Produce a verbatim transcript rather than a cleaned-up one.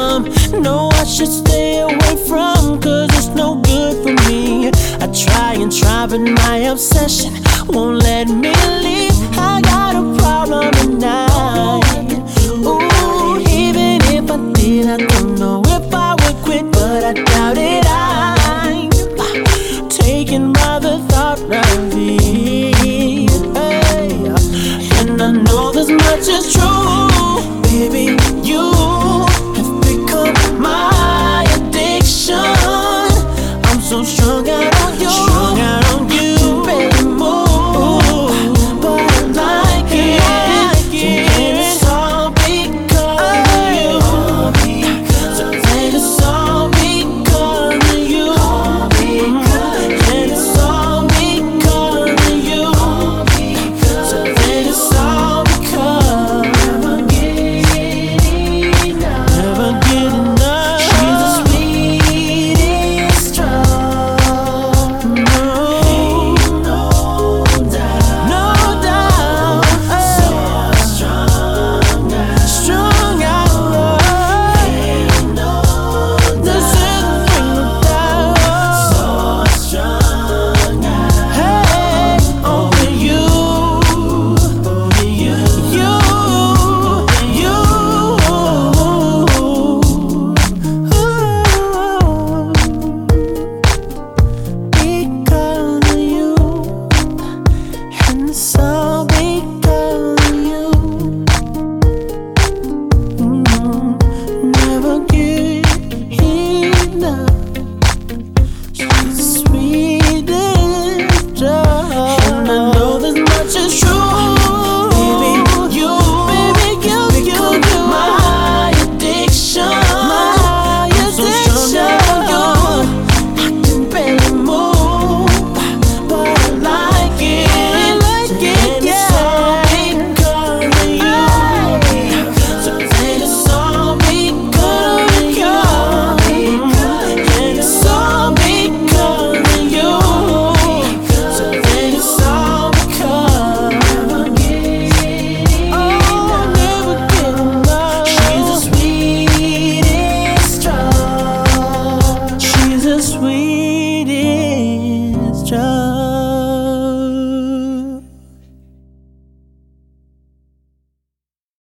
some. No, I should stay away from, cause it's no good for me. I try and try, but my obsession won't let me leave. I got a problem tonight. Ooh, even if I did, I don't know if I would quit, but I doubt it. I'm taken by the thought of it, hey. And I know this much is true.